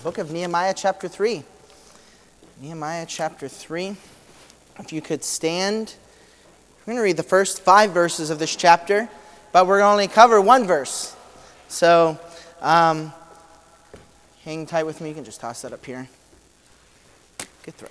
book of Nehemiah chapter 3. Nehemiah chapter 3. If you could stand. We're going to read the first 5 verses of this chapter, but we're going to only cover one verse. So, hang tight with me. You can just toss that up here. Good throw.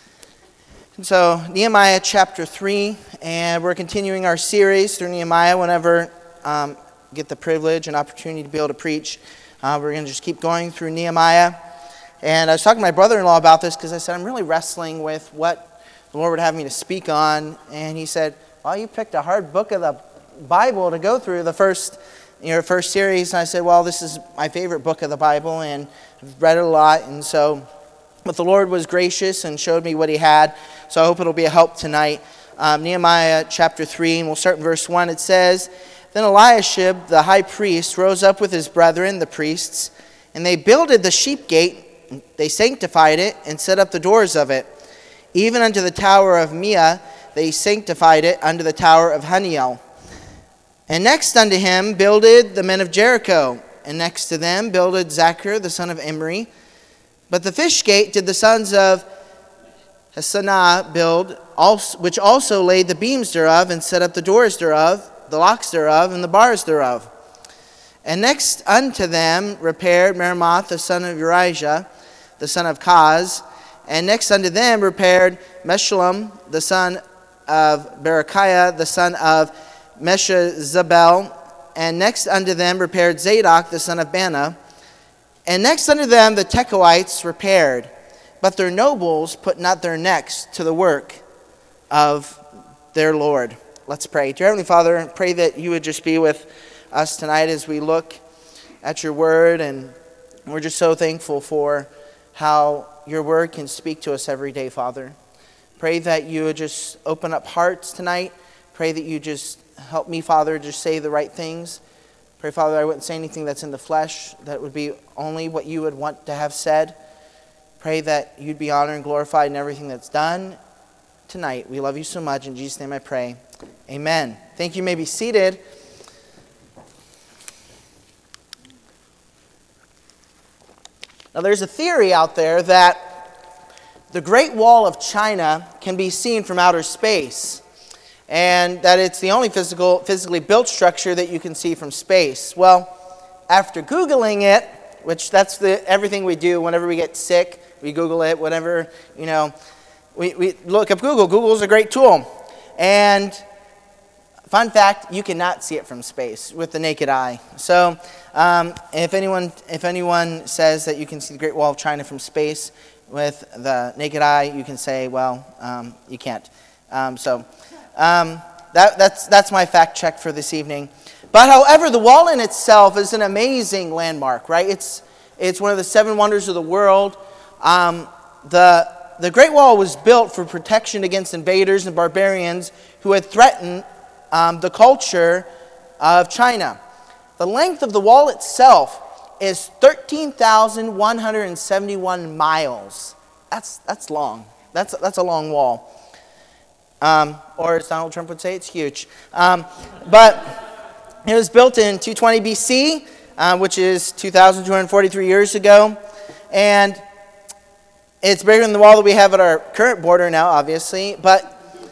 And so, Nehemiah chapter 3, and we're continuing our series through Nehemiah whenever get the privilege and opportunity to be able to preach. We're going to just keep going through Nehemiah. And I was talking to my brother-in-law about this because I said, I'm really wrestling with what the Lord would have me to speak on. And he said, well, you picked a hard book of the Bible to go through the first series. And I said, well, this is my favorite book of the Bible, and I've read it a lot. And so, but the Lord was gracious and showed me what he had. So I hope it'll be a help tonight. Nehemiah chapter 3, and we'll start in verse 1. It says, Then Eliashib, the high priest, rose up with his brethren, the priests, and they builded the sheep gate. They sanctified it and set up the doors of it. Even unto the tower of Meah they sanctified it, unto the tower of Haniel. And next unto him builded the men of Jericho, and next to them builded Zachar the son of Imri. But the fish gate did the sons of Hassenaah build, which also laid the beams thereof, and set up the doors thereof, the locks thereof, and the bars thereof. And next unto them repaired Meremoth the son of Urijah, the son of Kaz. And next unto them repaired Meshullam the son of Berechiah, the son of Meshezabel. And next unto them repaired Zadok the son of Bana. And next unto them the Tekoites repaired, but their nobles put not their necks to the work of their Lord. Let's pray. Dear Heavenly Father, I pray that you would just be with us tonight as we look at your word, and we're just so thankful for how your word can speak to us every day, Father. Pray that you would just open up hearts tonight. Pray that you just help me, Father, just say the right things. Pray, Father, I wouldn't say anything that's in the flesh, that would be only what you would want to have said. Pray that you'd be honored and glorified in everything that's done tonight. We love you so much. In Jesus' name I pray. Amen. Thank you. You may be seated. Now, there's a theory out there that the Great Wall of China can be seen from outer space, and that it's the only physically built structure that you can see from space. Well, after Googling it, which that's everything we do whenever we get sick, we Google it, whatever, we look up Google. Google's a great tool. And fun fact, you cannot see it from space with the naked eye. So if anyone says that you can see the Great Wall of China from space with the naked eye, you can say, well, you can't. That's my fact check for this evening. But however, the wall in itself is an amazing landmark, right? It's one of the 7 wonders of the world. The Great Wall was built for protection against invaders and barbarians who had threatened the culture of China. The length of the wall itself is 13,171 miles. That's long. That's a long wall. Or as Donald Trump would say, it's huge. But it was built in 220 BC, which is 2,243 years ago. And it's bigger than the wall that we have at our current border now, obviously. But,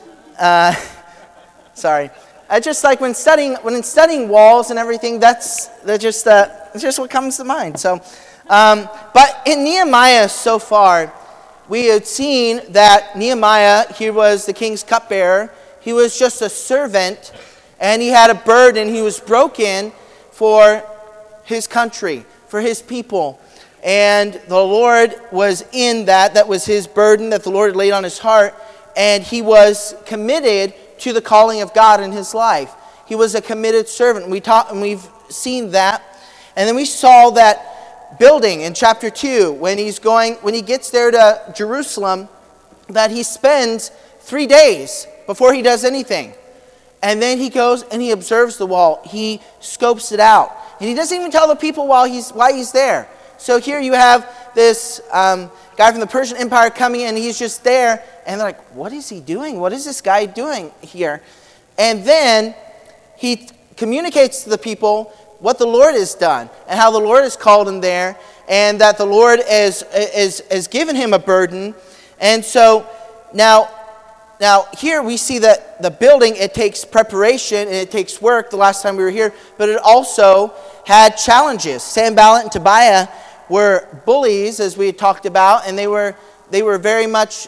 sorry. I just like when studying walls and everything, that's just what comes to mind. So, but in Nehemiah so far, we had seen that Nehemiah, he was the king's cupbearer. He was just a servant, and he had a burden. He was broken for his country, for his people. And the Lord was in that. That was his burden that the Lord had laid on his heart. And he was committed to the calling of God in his life. He was a committed servant. We've seen that. And then we saw that building in chapter 2, when he gets there to Jerusalem, that he spends 3 days before he does anything. And then he goes and he observes the wall. He scopes it out. And he doesn't even tell the people why he's there. So here you have this guy from the Persian Empire coming in, and he's just there. And they're like, what is he doing? What is this guy doing here? And then he communicates to the people what the Lord has done and how the Lord has called him there. and that the Lord has given him a burden. And so now here we see that the building, it takes preparation and it takes work the last time we were here, but it also had challenges. Sanballat and Tobiah were bullies, as we had talked about, and they were very much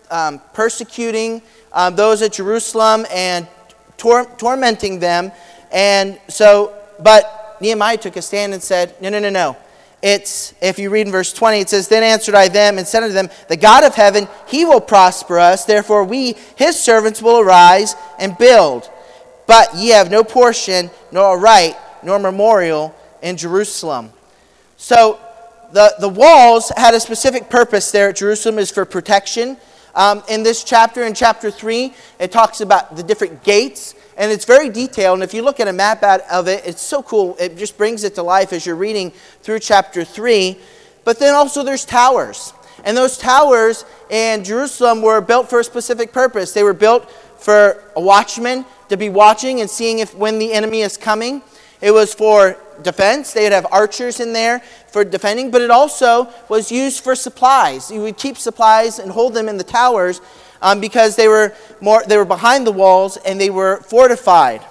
persecuting those at Jerusalem and tormenting them. And so, but Nehemiah took a stand and said, no. If you read in verse 20, it says, "Then answered I them and said unto them, The God of heaven, he will prosper us. Therefore we, his servants, will arise and build. But ye have no portion, nor a right, nor memorial in Jerusalem." So the walls had a specific purpose there at Jerusalem, is for protection. In this chapter, in chapter 3, it talks about the different gates. And it's very detailed, and if you look at a map of it, it's so cool. It just brings it to life as you're reading through chapter 3. But then also there's towers. And those towers in Jerusalem were built for a specific purpose. They were built for a watchman to be watching and seeing when the enemy is coming. It was for defense. They would have archers in there for defending, but it also was used for supplies. You would keep supplies and hold them in the towers, because they were behind the walls and they were fortified.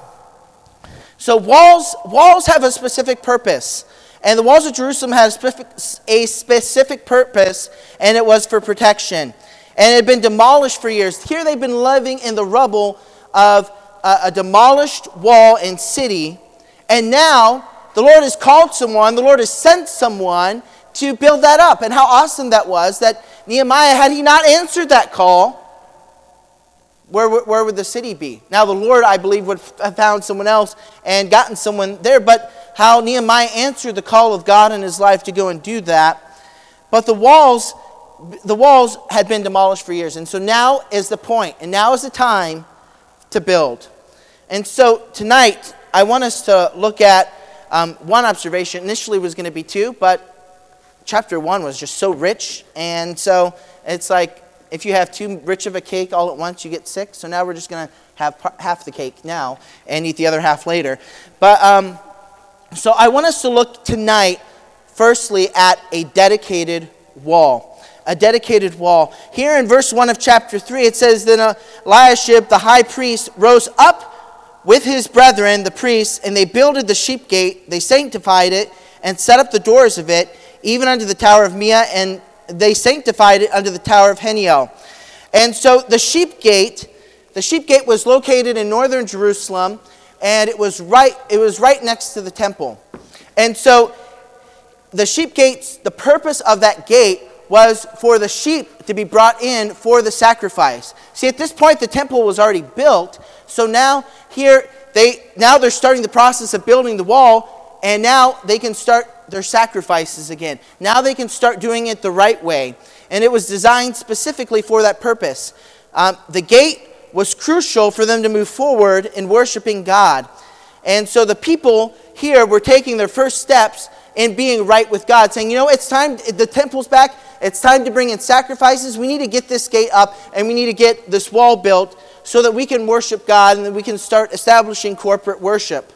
So walls have a specific purpose, and the walls of Jerusalem had a specific purpose, and it was for protection. And it had been demolished for years. Here they've been living in the rubble of a demolished wall and city, and now the Lord has called someone, the Lord has sent someone to build that up. And how awesome that was, that Nehemiah, had he not answered that call, where would the city be? Now the Lord, I believe, would have found someone else and gotten someone there, but how Nehemiah answered the call of God in his life to go and do that. But the walls had been demolished for years, and so now is the point, and now is the time to build. And so tonight, I want us to look at one observation. Initially it was going to be two, but chapter 1 was just so rich, and so it's like, if you have too rich of a cake all at once, you get sick. So now we're just going to have half the cake now and eat the other half later. But so I want us to look tonight, firstly, at a dedicated wall. A dedicated wall. Here in verse 1 of chapter 3, it says, "Then Eliashib, the high priest, rose up with his brethren, the priests, and they builded the sheep gate. They sanctified it and set up the doors of it, even unto the tower of Meah, and they sanctified it unto the tower of Heniel." And so the sheep gate was located in northern Jerusalem, and it was right next to the temple. And so the sheep gates, the purpose of that gate was for the sheep to be brought in for the sacrifice. See, at this point the temple was already built, so now they're starting the process of building the wall, and now they can start their sacrifices again. Now they can start doing it the right way. And it was designed specifically for that purpose. The gate was crucial for them to move forward in worshiping God. And so the people here were taking their first steps in being right with God, saying, it's time, the temple's back, it's time to bring in sacrifices. We need to get this gate up, and we need to get this wall built so that we can worship God and that we can start establishing corporate worship.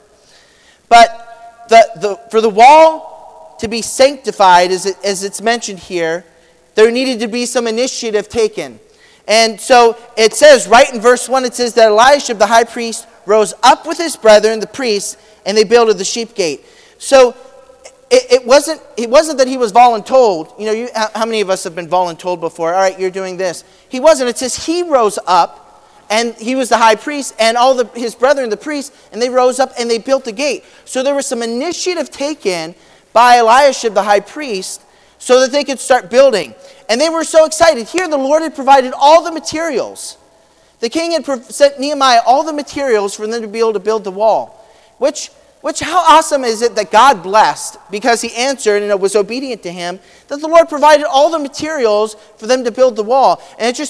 But for the wall to be sanctified, as it's mentioned here, there needed to be some initiative taken. And so it says, right in verse 1, it says that Eliashib, the high priest, rose up with his brethren, the priests, and they builded the sheep gate. So it wasn't that he was voluntold. How many of us have been voluntold before? All right, you're doing this. He wasn't. It says he rose up, and he was the high priest, and his brethren, the priests, and they rose up and they built the gate. So there was some initiative taken by Eliashib, the high priest, so that they could start building. And they were so excited. Here the Lord had provided all the materials. The king had sent Nehemiah all the materials for them to be able to build the wall. Which how awesome is it that God blessed, because he answered and was obedient to him, that the Lord provided all the materials for them to build the wall. And it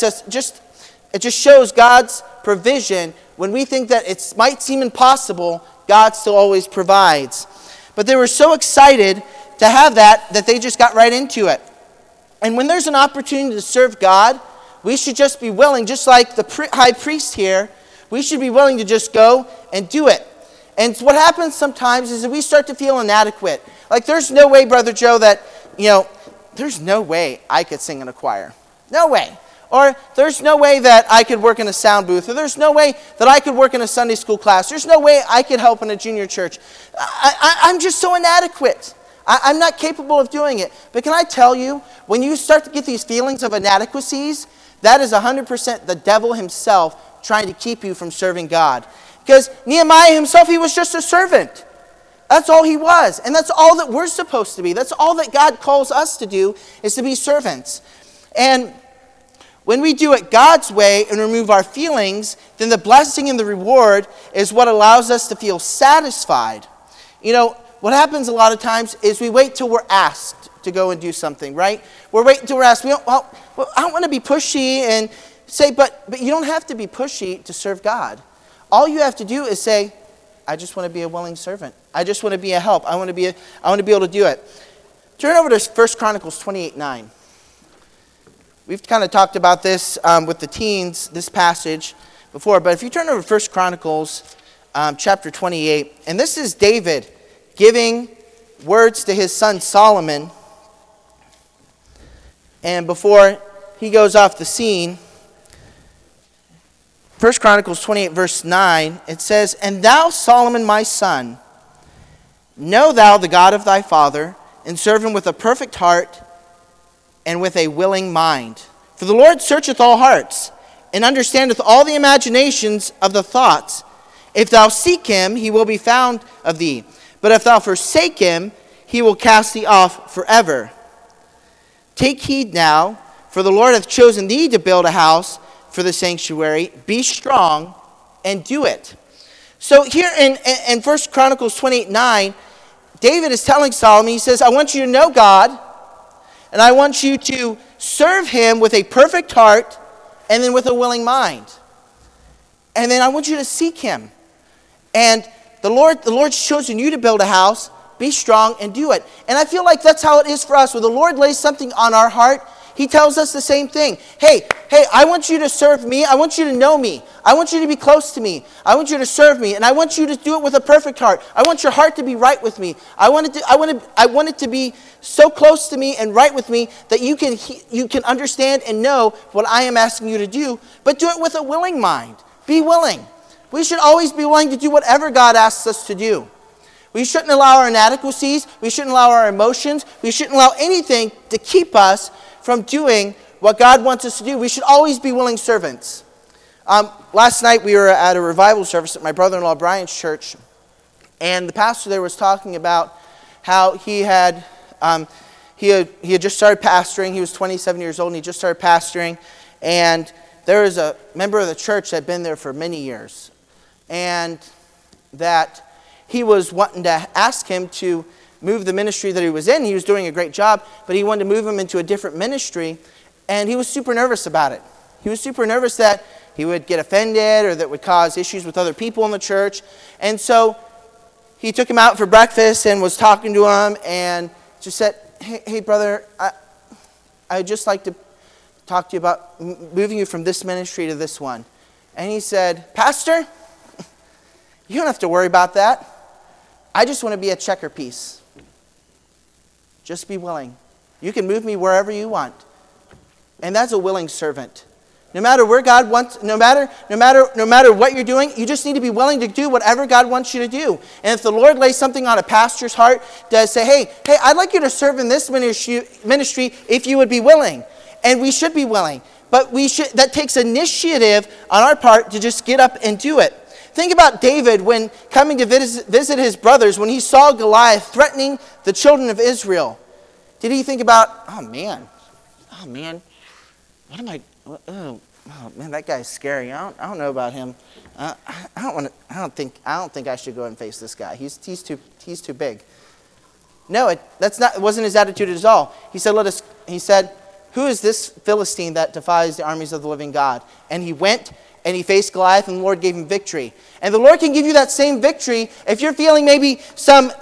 just shows God's provision. When we think that it might seem impossible, God still always provides. But they were so excited to have that they just got right into it. And when there's an opportunity to serve God, we should just be willing, just like the high priest here, we should be willing to just go and do it. And what happens sometimes is that we start to feel inadequate. Like, there's no way, Brother Joe, that, there's no way I could sing in a choir. No way. Or there's no way that I could work in a sound booth. Or there's no way that I could work in a Sunday school class. There's no way I could help in a junior church. I'm just so inadequate. I'm not capable of doing it. But can I tell you, when you start to get these feelings of inadequacies, that is 100% the devil himself trying to keep you from serving God. Because Nehemiah himself, he was just a servant. That's all he was. And that's all that we're supposed to be. That's all that God calls us to do, is to be servants. And when we do it God's way and remove our feelings, then the blessing and the reward is what allows us to feel satisfied. What happens a lot of times is we wait till we're asked to go and do something, right? We're waiting till we're asked. I don't want to be pushy and say, but you don't have to be pushy to serve God. All you have to do is say, I just want to be a willing servant. I just want to be a help. I want to be able to do it. Turn over to 1 Chronicles 28:9. We've kind of talked about this with the teens, this passage before, but if you turn over to 1 Chronicles chapter 28, and this is David giving words to his son Solomon, and before he goes off the scene, 1 Chronicles 28 verse 9, it says, And thou, Solomon my son, know thou the God of thy father, and serve him with a perfect heart and with a willing mind. For the Lord searcheth all hearts, and understandeth all the imaginations of the thoughts. If thou seek him, he will be found of thee. But if thou forsake him, he will cast thee off forever. Take heed now, for the Lord hath chosen thee to build a house for the sanctuary. Be strong and do it. So here in 1 Chronicles 28:9, David is telling Solomon, he says, I want you to know God, and I want you to serve him with a perfect heart and then with a willing mind. And then I want you to seek him. And the Lord's chosen you to build a house. Be strong and do it. And I feel like that's how it is for us. When the Lord lays something on our heart, he tells us the same thing. Hey, I want you to serve me. I want you to know me. I want you to be close to me. I want you to serve me. And I want you to do it with a perfect heart. I want your heart to be right with me. I want it to be so close to me and right with me that you can understand and know what I am asking you to do. But do it with a willing mind. Be willing. We should always be willing to do whatever God asks us to do. We shouldn't allow our inadequacies. We shouldn't allow our emotions. We shouldn't allow anything to keep us from doing what God wants us to do. We should always be willing servants. Last night we were at a revival service at my brother-in-law Brian's church, and the pastor there was talking about how he had just started pastoring. He was 27 years old, and he just started pastoring, and there was a member of the church that had been there for many years, and that he was wanting to ask him to move the ministry that he was in. He was doing a great job, but he wanted to move him into a different ministry, and he was super nervous about it. He was super nervous that he would get offended or that would cause issues with other people in the church. And so he took him out for breakfast and was talking to him and just said, hey brother, I'd just like to talk to you about moving you from this ministry to this one. And he said, Pastor, you don't have to worry about that. I just want to be a checker piece. Just be willing. You can move me wherever you want. And that's a willing servant. No matter where God wants, no matter what you're doing, you just need to be willing to do whatever God wants you to do. And if the Lord lays something on a pastor's heart, does say, hey, I'd like you to serve in this ministry if you would be willing. And we should be willing. But that takes initiative on our part to just get up and do it. Think about David when coming to visit his brothers, when he saw Goliath threatening the children of Israel. Did he think about, oh man, what am I, oh man, that guy's scary. I don't know about him. I don't think I should go and face this guy. He's too big. No, it wasn't his attitude at all. He said, who is this Philistine that defies the armies of the living God? And he went and he faced Goliath, and the Lord gave him victory. And the Lord can give you that same victory if you're feeling maybe some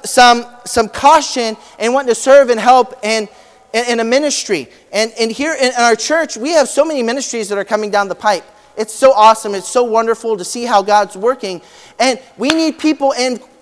caution and wanting to serve and help in a ministry. And here in our church, we have so many ministries that are coming down the pipe. It's so awesome. It's so wonderful to see how God's working. And we need people in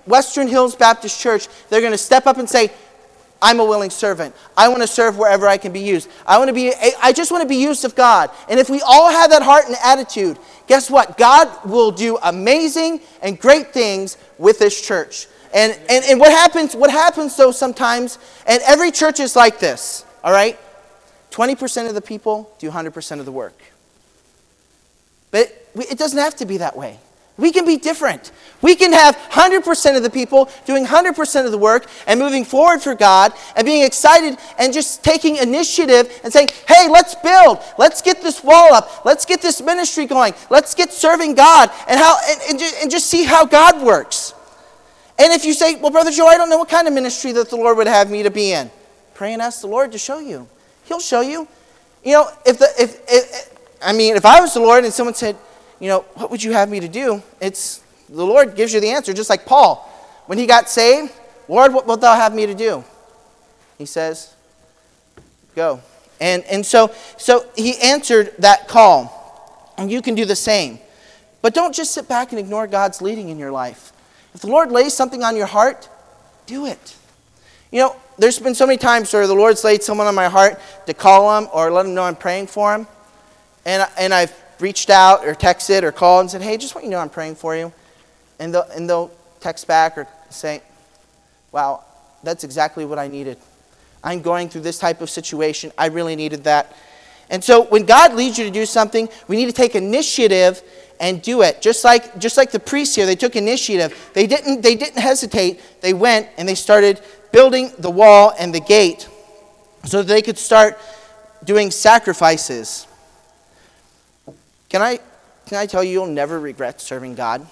Western Hills Baptist Church, they're going to step up and say, I'm a willing servant. I want to serve wherever I can be used. I just want to be used of God. And if we all have that heart and attitude, guess what? God will do amazing and great things with this church. And what happens though sometimes, and every church is like this, all right? 20% of the people do 100% of the work. But it doesn't have to be that way. We can be different. We can have 100% of the people doing 100% of the work and moving forward for God and being excited and just taking initiative and saying, hey, let's build. Let's get this wall up. Let's get this ministry going. Let's get serving God and just see how God works. And if you say, well, Brother Joe, I don't know what kind of ministry that the Lord would have me to be in, pray and ask the Lord to show you. He'll show you. You know, if I was the Lord and someone said, you know, what would you have me to do? It's the Lord gives you the answer, just like Paul. When he got saved, Lord, what wilt thou have me to do? He says, go. And so he answered that call. And you can do the same. But don't just sit back and ignore God's leading in your life. If the Lord lays something on your heart, do it. You know, there's been so many times where the Lord's laid someone on my heart to call them or let them know I'm praying for them. And I've reached out or texted or called and said, hey, just want you to know I'm praying for you. And they'll text back or say, wow, that's exactly what I needed. I'm going through this type of situation. I really needed that. And so when God leads you to do something, we need to take initiative and do it. Just like the priests here, they took initiative. They didn't hesitate. They went and they started building the wall and the gate so that they could start doing sacrifices. Can I tell you, you'll never regret serving God?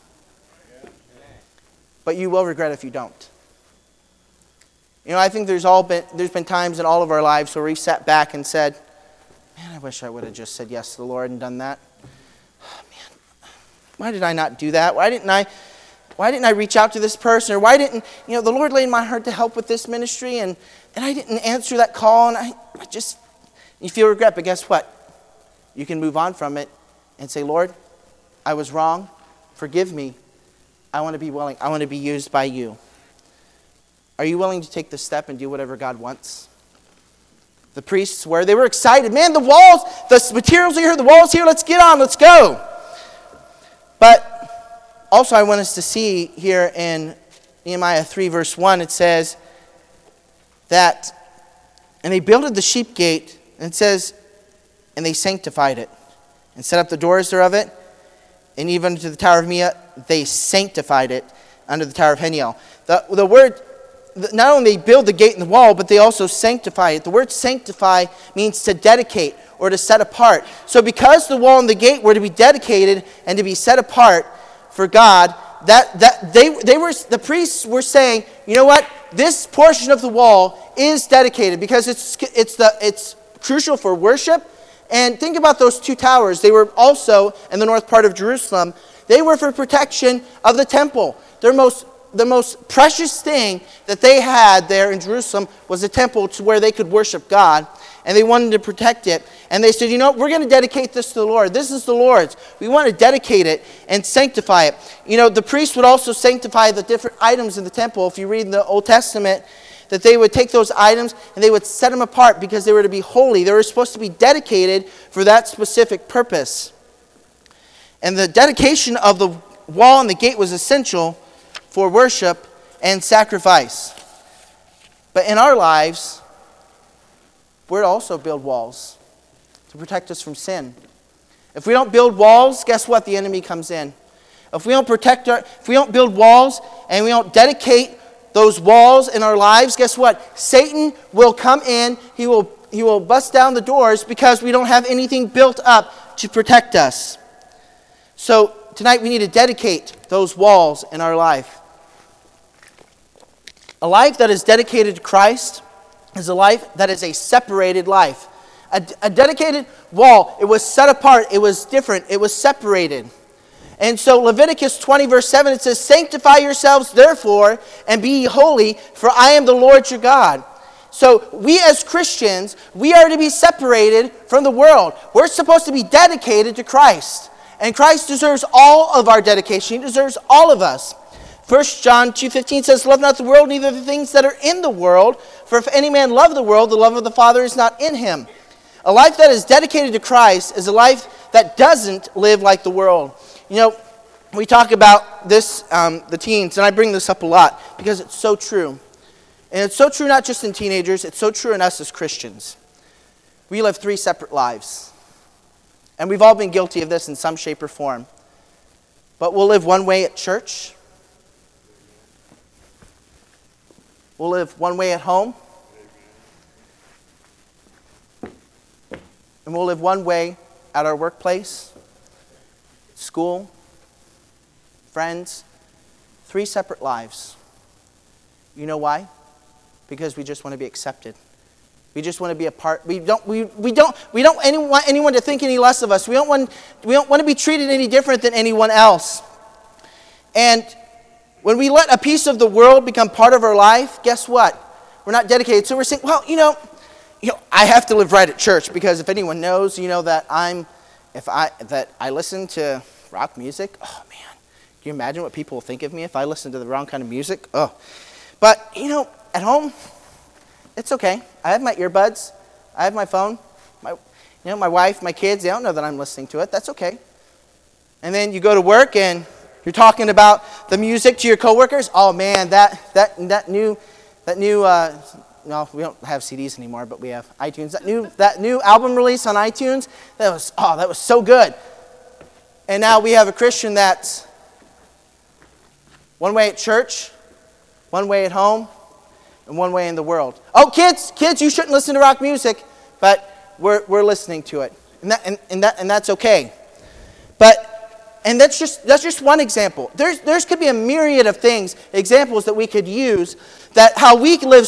But you will regret if you don't. You know, I think there's been times in all of our lives where we've sat back and said, man, I wish I would have just said yes to the Lord and done that. Oh, man, why did I not do that? Why didn't I reach out to this person? Or why didn't, the Lord laid in my heart to help with this ministry and I didn't answer that call and you feel regret, but guess what? You can move on from it and say, Lord, I was wrong. Forgive me. I want to be willing. I want to be used by you. Are you willing to take the step and do whatever God wants? The priests were. They were excited. Man, the walls, the materials are here, the walls here. Let's get on. Let's go. But also I want us to see here in Nehemiah 3 verse 1, it says that, and they builded the sheep gate, and it says, and they sanctified it, and set up the doors thereof it, and even to the tower of Mia, they sanctified it under the tower of Heniel. The word, not only they build the gate and the wall, but they also sanctify it. The word sanctify means to dedicate or to set apart. So because the wall and the gate were to be dedicated and to be set apart for God, the priests were saying, you know what? This portion of the wall is dedicated because it's crucial for worship. And think about those two towers. They were also in the north part of Jerusalem. They were for protection of the temple. The most precious thing that they had there in Jerusalem was a temple to where they could worship God. And they wanted to protect it. And they said, we're going to dedicate this to the Lord. This is the Lord's. We want to dedicate it and sanctify it. The priests would also sanctify the different items in the temple. If you read in the Old Testament, that they would take those items and they would set them apart because they were to be holy. They were supposed to be dedicated for that specific purpose. And the dedication of the wall and the gate was essential for worship and sacrifice. But in our lives, we're to also build walls to protect us from sin. If we don't build walls, guess what? The enemy comes in. If we don't build walls and we don't dedicate those walls in our lives, guess what? Satan will come in. He will bust down the doors because we don't have anything built up to protect us. So tonight we need to dedicate those walls in our life. A life that is dedicated to Christ is a life that is a separated life. A dedicated wall, it was set apart, it was different, it was separated. And so Leviticus 20 verse 7, it says, sanctify yourselves therefore and be ye holy, for I am the Lord your God. So we as Christians, we are to be separated from the world. We're supposed to be dedicated to Christ. And Christ deserves all of our dedication. He deserves all of us. 1 John 2:15 says, love not the world, neither the things that are in the world. For if any man love the world, the love of the Father is not in him. A life that is dedicated to Christ is a life that doesn't live like the world. You know, we talk about this, the teens, and I bring this up a lot because it's so true. And it's so true not just in teenagers, it's so true in us as Christians. We live 3 separate lives. And we've all been guilty of this in some shape or form. But we'll live one way at church. We'll live one way at home. And we'll live one way at our workplace, school, friends. 3 separate lives. You know why? Because we just want to be accepted. We just want to be a part. We don't want anyone to think any less of us. We don't want to be treated any different than anyone else. And when we let a piece of the world become part of our life, guess what? We're not dedicated. So we're saying, well, I have to live right at church because if anyone knows, that I listen to rock music. Oh man, can you imagine what people will think of me if I listen to the wrong kind of music? Oh, but at home, it's okay. I have my earbuds. I have my phone. My wife, my kids, they don't know that I'm listening to it. That's okay. And then you go to work and you're talking about the music to your coworkers. Oh man, that new. No, we don't have CDs anymore, but we have iTunes. That new album release on iTunes. That was so good. And now we have a Christian that's one way at church, one way at home, and one way in the world. Oh, kids, you shouldn't listen to rock music, but we're listening to it, and that's okay. And that's just one example. There's could be a myriad of examples that we could use that how we live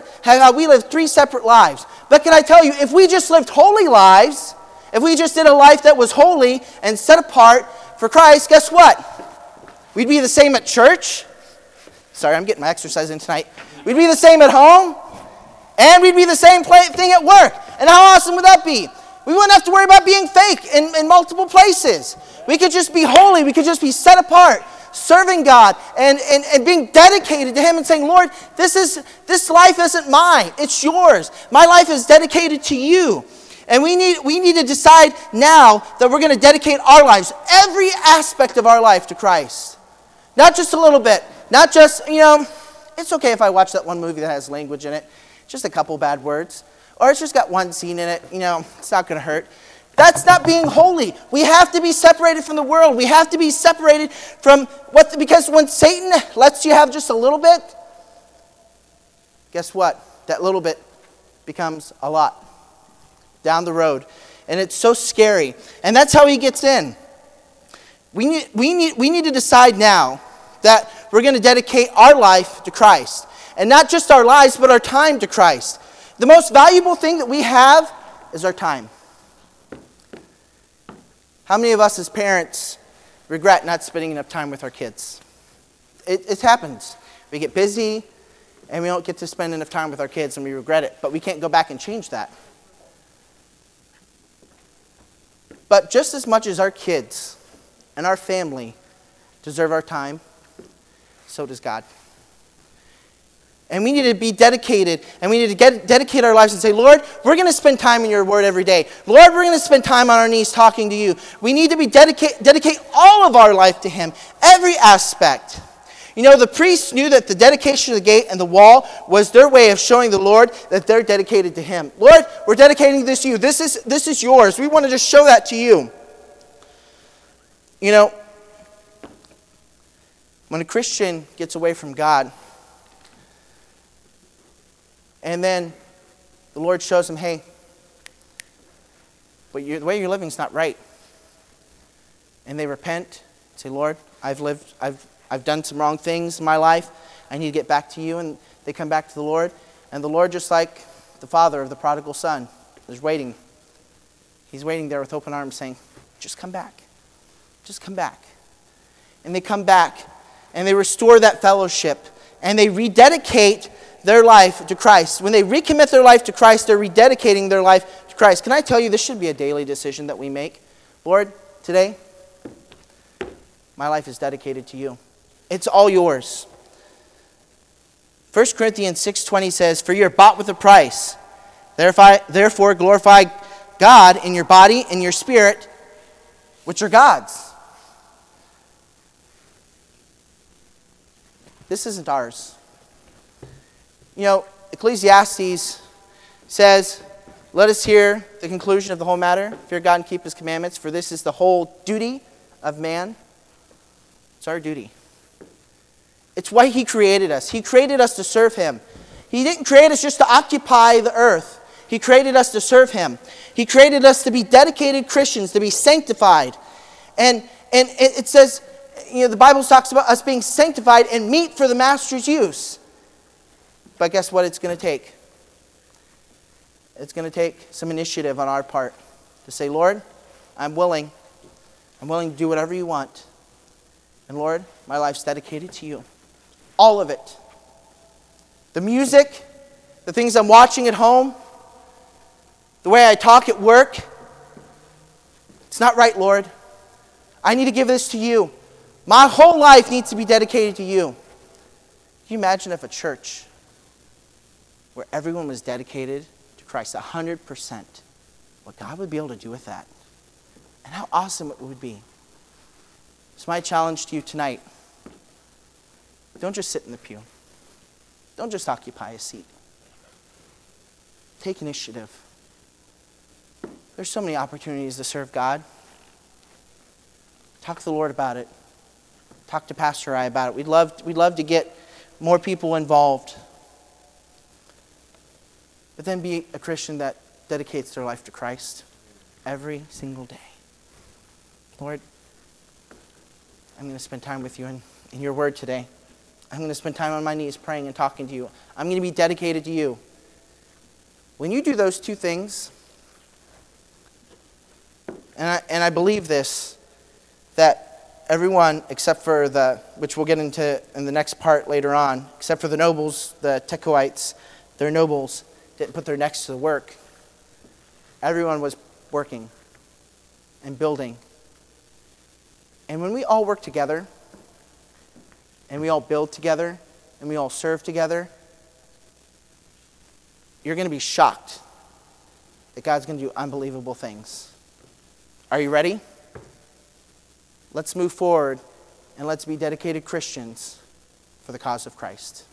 3 separate lives. But can I tell you, if we just lived holy lives, if we just did a life that was holy and set apart for Christ, guess what? We'd be the same at church. Sorry, I'm getting my exercise in tonight. We'd be the same at home, and we'd be the same thing at work. And how awesome would that be? We wouldn't have to worry about being fake in multiple places. We could just be holy. We could just be set apart, serving God and being dedicated to Him and saying, Lord, this life isn't mine. It's yours. My life is dedicated to you. And we need to decide now that we're going to dedicate our lives, every aspect of our life to Christ. Not just a little bit. Not just, it's okay if I watch that one movie that has language in it. Just a couple bad words. Or it's just got one scene in it. It's not going to hurt. That's not being holy. We have to be separated from the world. We have to be separated from because when Satan lets you have just a little bit, guess what? That little bit becomes a lot down the road. And it's so scary. And that's how he gets in. We need to decide now that we're going to dedicate our life to Christ. And not just our lives, but our time to Christ. The most valuable thing that we have is our time. How many of us as parents regret not spending enough time with our kids? It happens. We get busy and we don't get to spend enough time with our kids and we regret it. But we can't go back and change that. But just as much as our kids and our family deserve our time, so does God. And we need to be dedicated, and we need to dedicate our lives and say, Lord, we're going to spend time in your word every day. Lord, we're going to spend time on our knees talking to you. We need to be dedicate all of our life to him, every aspect. The priests knew that the dedication of the gate and the wall was their way of showing the Lord that they're dedicated to him. Lord, we're dedicating this to you. This is yours. We want to just show that to you. When a Christian gets away from God, and then the Lord shows them, hey, but the way you're living is not right. And they repent, say, Lord, I've done some wrong things in my life. I need to get back to you. And they come back to the Lord. And the Lord, just like the father of the prodigal son, is waiting. He's waiting there with open arms saying, just come back. Just come back. And they come back. And they restore that fellowship. And they rededicate their life to Christ. When they recommit their life to Christ, they're rededicating their life to Christ. Can I tell you, this should be a daily decision that we make. Lord, today, my life is dedicated to you. It's all yours. 1 Corinthians 6:20 says, "For you are bought with a price. Therefore glorify God in your body and your spirit, which are God's." This isn't ours. You know, Ecclesiastes says, "Let us hear the conclusion of the whole matter. Fear God and keep his commandments, for this is the whole duty of man." It's our duty. It's why he created us. He created us to serve him. He didn't create us just to occupy the earth. He created us to serve him. He created us to be dedicated Christians, to be sanctified. And it says, the Bible talks about us being sanctified and meet for the master's use. But guess what it's going to take? It's going to take some initiative on our part to say, "Lord, I'm willing. I'm willing to do whatever you want. And Lord, my life's dedicated to you." All of it. The music, the things I'm watching at home, the way I talk at work. It's not right, Lord. I need to give this to you. My whole life needs to be dedicated to you. Can you imagine if a church where everyone was dedicated to Christ 100%, what God would be able to do with that? And how awesome it would be. So my challenge to you tonight, don't just sit in the pew. Don't just occupy a seat. Take initiative. There's so many opportunities to serve God. Talk to the Lord about it. Talk to Pastor I about it. We'd love to get more people involved. But then be a Christian that dedicates their life to Christ every single day. Lord, I'm going to spend time with you in your word today. I'm going to spend time on my knees praying and talking to you. I'm going to be dedicated to you. When you do those two things, and I believe this, that everyone except for which we'll get into in the next part later on, except for the nobles, the Tekoites, their nobles didn't put their necks to the work. Everyone was working and building. And when we all work together, and we all build together, and we all serve together, you're going to be shocked that God's going to do unbelievable things. Are you ready? Let's move forward, and let's be dedicated Christians for the cause of Christ.